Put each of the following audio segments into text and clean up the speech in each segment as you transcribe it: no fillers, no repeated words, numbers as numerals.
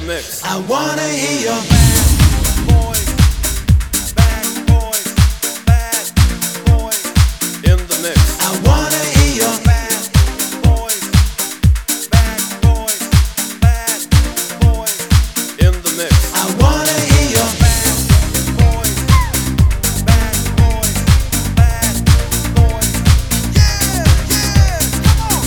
mix. I wanna hear your bad boys, bad boys, bad boys in the mix. I wanna hear your bad boys, bad boys, bad boys in the mix. I wanna hear your bad boys, bad boys, bad boys. Yeah, yeah, come on.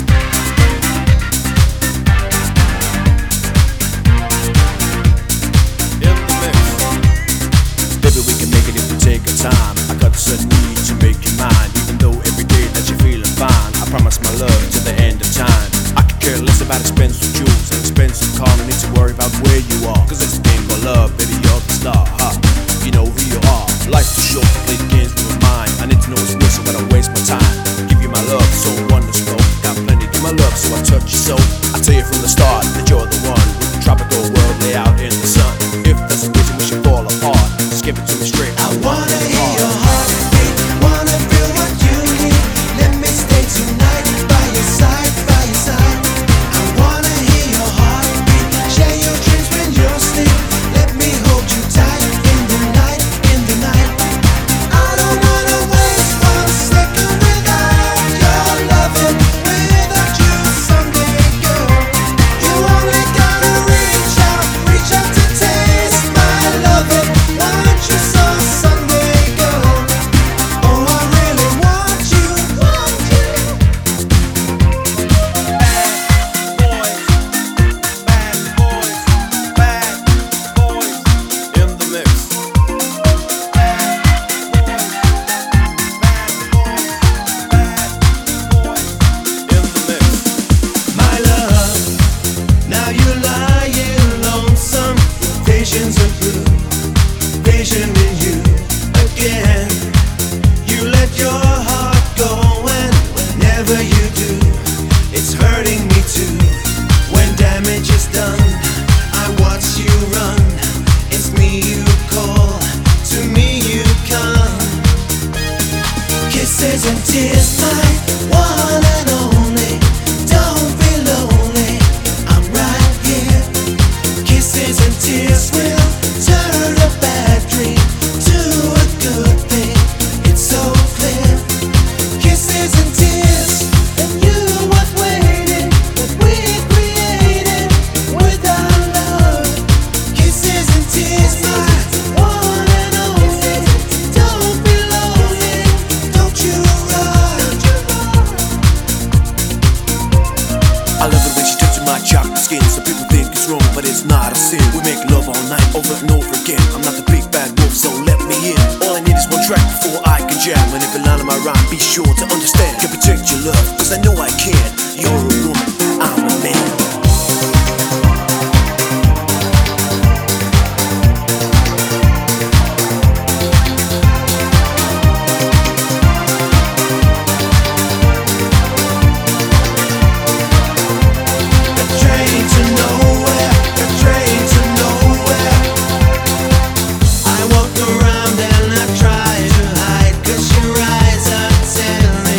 In the mix. Baby, we can make it if we take our time. I got this need to make you mine. Even though every day that you're feeling fine, I promise my love to the end of time. I could care less about expensive jewels and expensive car. No need to worry about where you are, cause it's a game called love, baby, you're the star, huh? You know who you are. Life's too short to play the games with my mind. I need to know what's real, so I don't waste my time. Give you my love, so wonderful. Got plenty to my love, so I touch you so. I tell you from the start that you're the one with the tropical world lay out in the sun. If there's a reason we should fall apart, just give it to me straight. I wanna hear your heartbeat, wanna feel what you need. Let me stay tonight by your side, by your side. I wanna hear your heartbeat, share your dreams when you're asleep. Let me hold you tight in the night, in the night. I don't wanna waste one second without your loving, without you someday, girl. You only gotta reach out to taste my loving. Want you so someday, girl. Oh, I really want you, want you. Bad boys, bad boys in the mix. Bad boys, bad boys in the mix. My love, now you're lying lonesome. Visions of blue, vision in you again. You let your heart go, and whenever you do, it's hurting me too. When damage is done, I watch you run. It's me you call, to me you come. Kisses and tears, my one and only. Don't be lonely, I'm right here. Kisses and tears will turn a bad dream to a good thing. It's so clear. Kisses and tears, and you was waiting. What we created with our love. Kisses and tears, my one and only. Don't be lonely, don't you run. I love it when she touches my chocolate skin. Some people think it's wrong, but it's not a sin. We make love all night, over and over again. I'm not the big bad wolf, so let me in. All I need is one track before I can jam. And if you line of my rhyme, be sure to understand. Can protect your love, cause I know I can. You're a woman, I'm a man. Train to nowhere, a train to nowhere. I walk around and I try to hide, 'cause your eyes are telling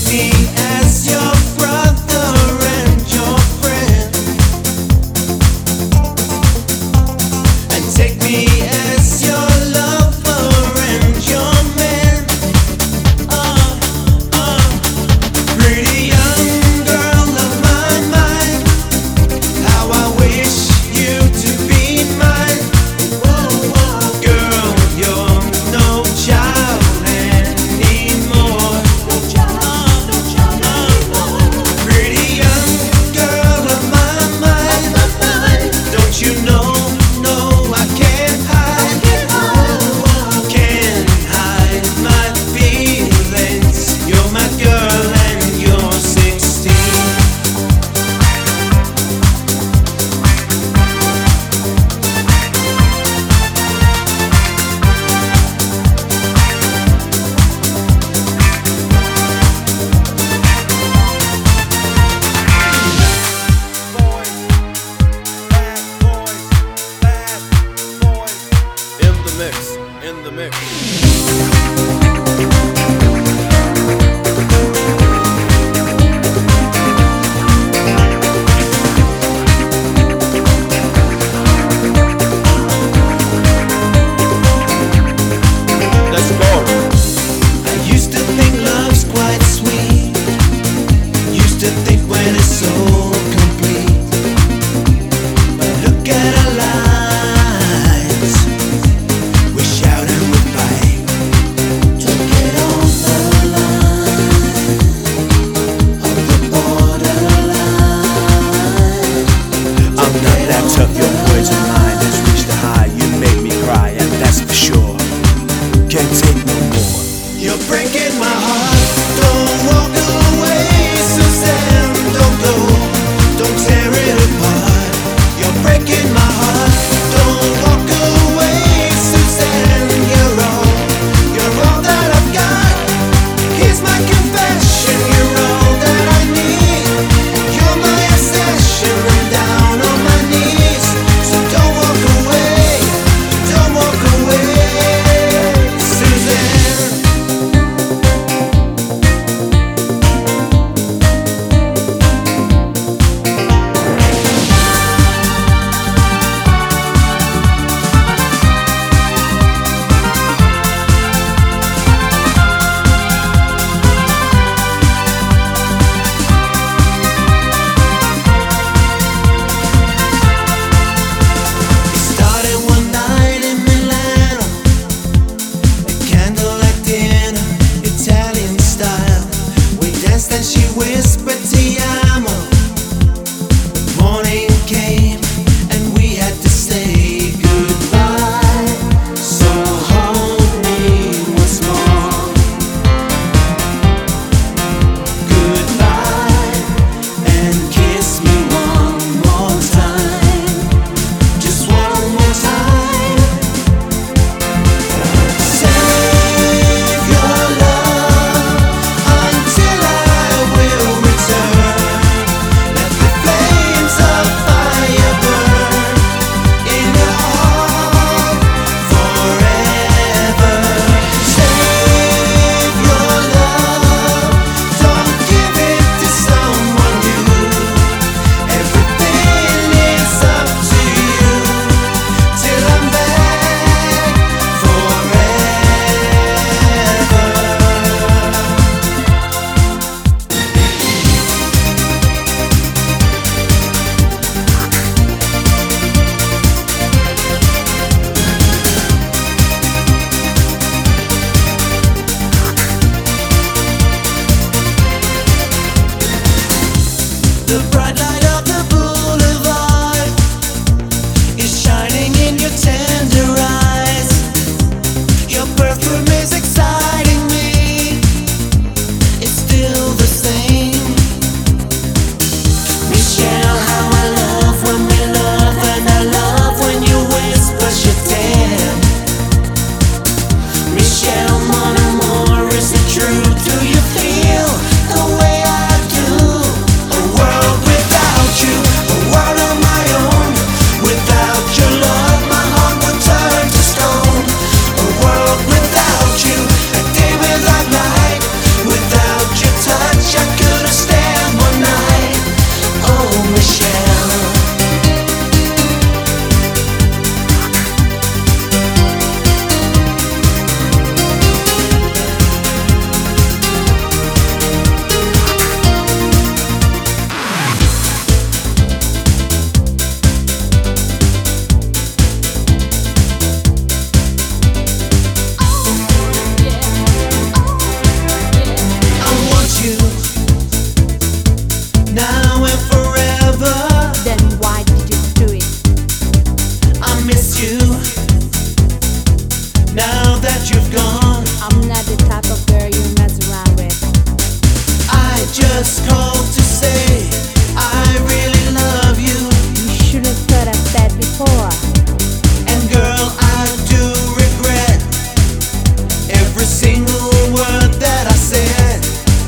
me as your brother and your friend, and take me as your lover and your man. Pretty young girl of my mind, how I wish you to be mine. Girl, you're no child anymore. Pretty young girl of my mind, don't you know? No, I can't hide. Can't hide my feelings. You're my girl and you're 16. In the mix. Let's go. I used to think love's quite sweet. Used to think when it's so complete. But look at our lives. We shout and we fight to get on the line of the borderline. I'm not that tough, your words and mine has reached the high. You make me cry, and that's for sure. Can't take no more. You're breaking my heart. Don't walk away, Suzanne. Don't go. Don't tear it apart. You're breaking my heart. Don't walk away, Suzanne. You're all that I've got. Here's my confession. You're all that I need. You're my obsession. I'm down on my knees. So don't walk away. Don't walk away, Suzanne. Started one night in Milano, a candlelight dinner, Italian style. We danced and she whispered "Ti amo." Morning came and we had to say goodbye. So hold me once more. Goodbye and kiss me one more time. Just one more time. Save your love until I will return. Let the flames of fire burn in your heart forever. Save your love. Don't give it to someone new. Everything is up to you till I'm back forever. The bright light of the boulevard is shining in your tender eyes. Your perfume is exciting me. It's still the same. Michelle, how I love when we love, and I love when you whisper "je t'aime." Michelle, mon amour, is it true? Do you feel the way I do? A world without just called to say I really love you. You should have thought of that before. And girl, I do regret every single word that I said.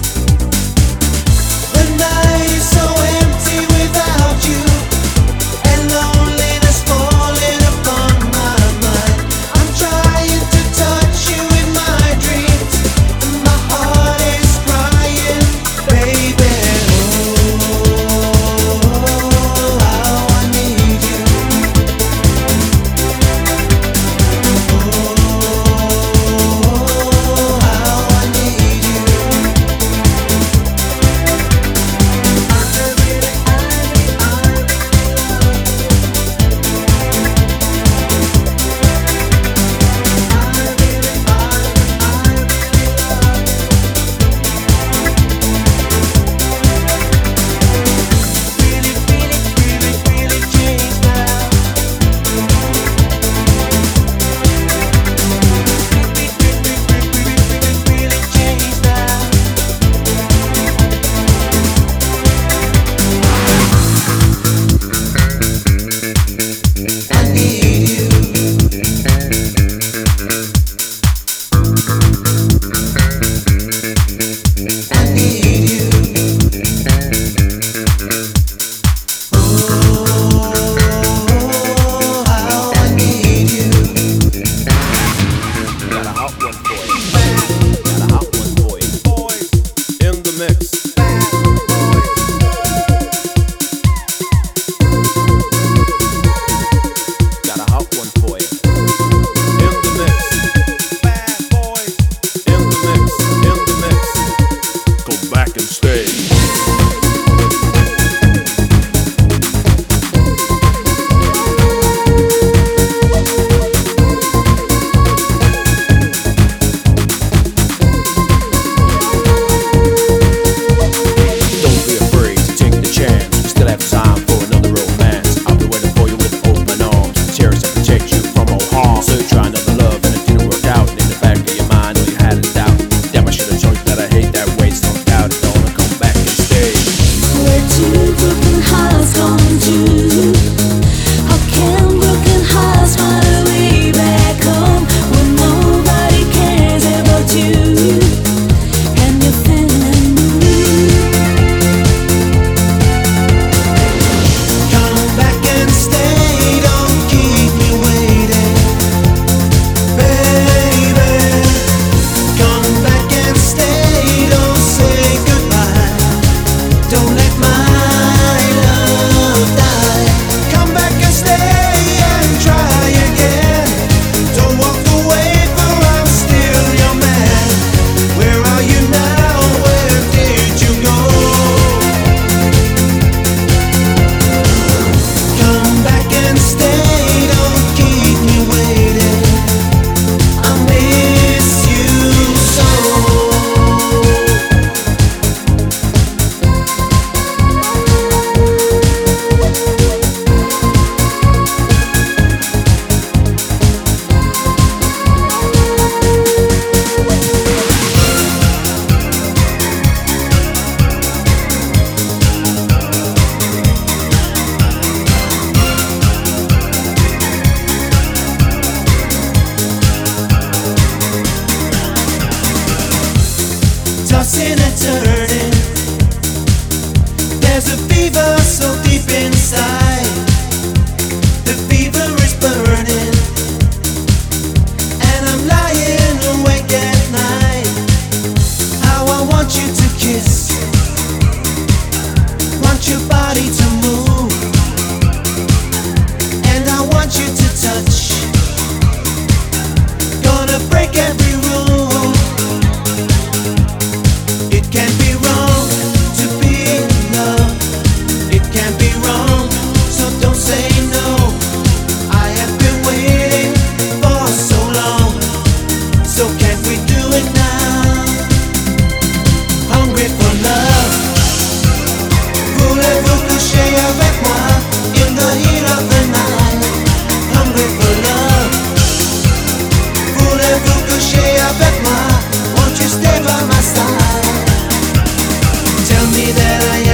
The night is so empty without you, and loneliness falling upon my mind. I'm trying to touch you in my dreams, and my heart is crying, baby.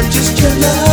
just your love.